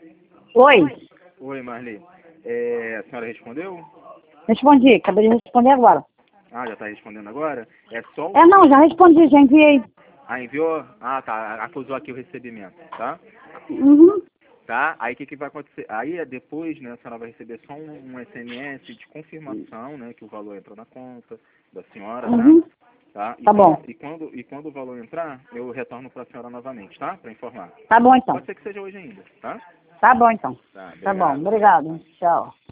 Oi, Oi, Marli. A senhora respondeu? respondi, acabei de responder agora. Ah, já está respondendo agora? É só o... Não, já respondi, já enviei. Ah, enviou? Ah, tá. Acusou aqui o recebimento, tá? Uhum, Tá? Aí o que vai acontecer? Aí depois, né, a senhora vai receber só um SMS de confirmação, né, que o valor entrou na conta da senhora, tá? uhum, Tá? tá bom. E quando o valor entrar, eu retorno para a senhora novamente, tá? Para informar. Tá bom então. Pode ser que seja hoje ainda, tá? Tá bom então. Tá, Tá bom, obrigado. obrigado. Tchau.